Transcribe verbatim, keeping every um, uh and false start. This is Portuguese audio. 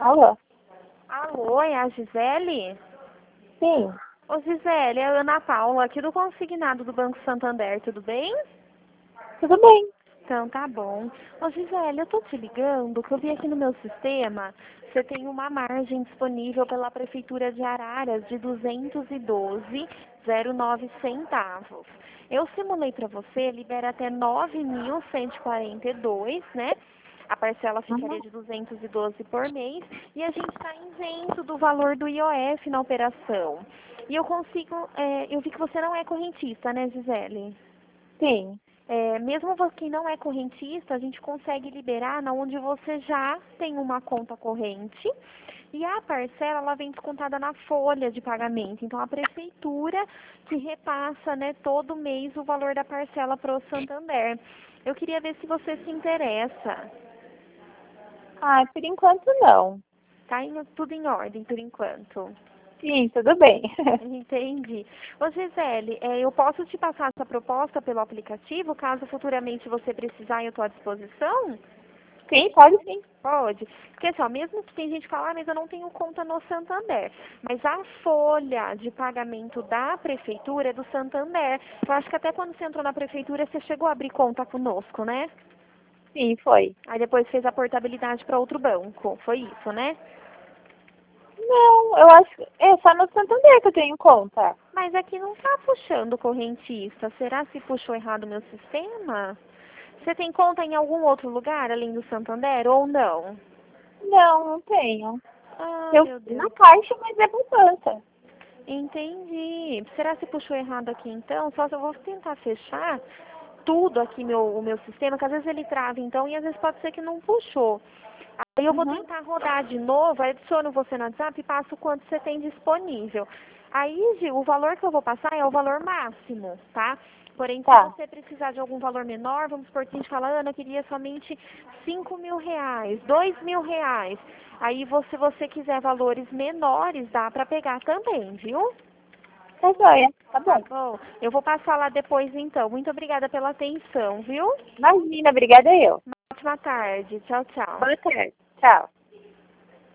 Alô? Alô, é a Gisele? Sim, Ô Gisele, é a Ana Paula, aqui do Consignado do Banco Santander, tudo bem? tudo bem. Então tá bom. Ô Gisele, eu tô te ligando, que eu vi aqui no meu sistema, você tem uma margem disponível pela Prefeitura de Araras de duzentos e doze vírgula zero nove centavos. Eu simulei para você, libera até nove mil cento e quarenta e dois, né? A parcela ficaria Uhum. de duzentos e doze por mês e a gente está isento do valor do I O F na operação. E eu consigo, é, eu vi que você não é correntista, né, Gisele? Sim. É, mesmo vo- quem não é correntista, a gente consegue liberar na onde você já tem uma conta corrente e a parcela ela vem descontada na folha de pagamento. Então a prefeitura que repassa, né, todo mês o valor da parcela para o Santander. Eu queria ver se você se interessa. Ah, por enquanto não. Tá indo tudo em ordem por enquanto. Sim, tudo bem. Entendi. Ô Gisele, é, eu posso te passar essa proposta pelo aplicativo, caso futuramente você precisar e eu estou à disposição? Sim, pode sim. Pode. Porque assim, ó, mesmo que tem gente que fala, ah, mas eu não tenho conta no Santander. Mas a folha de pagamento da prefeitura é do Santander. Eu acho que até quando você entrou na prefeitura, você chegou a abrir conta conosco, né? Sim, foi. Aí depois fez a portabilidade para outro banco. Foi isso, né? Não, eu acho que é só no Santander que eu tenho conta. Mas aqui não tá puxando correntista. Será que puxou errado o meu sistema? Você tem conta em algum outro lugar além do Santander ou não? Não, não tenho. Ah, Eu meu na Deus. caixa, mas é poupança. Entendi. Será que puxou errado aqui então? Só se eu vou tentar fechar tudo aqui meu, o meu sistema, que às vezes ele trava então e às vezes pode ser que não puxou. Aí eu vou Uhum. tentar rodar de novo, aí adiciono você no WhatsApp e passo o quanto você tem disponível. Aí, Gil, o valor que eu vou passar é o valor máximo, tá? Porém, se Tá. você precisar de algum valor menor, vamos supor que a gente fala, Ana, eu queria somente cinco mil reais, dois mil reais. Aí, você, se você quiser valores menores, dá pra pegar também, viu? Tá joia. Tá Tá bom. bom? Eu vou passar lá depois, então. Muito obrigada pela atenção, viu? Imagina, obrigada eu. Uma ótima tarde. Tchau, tchau. Boa tarde. Tchau.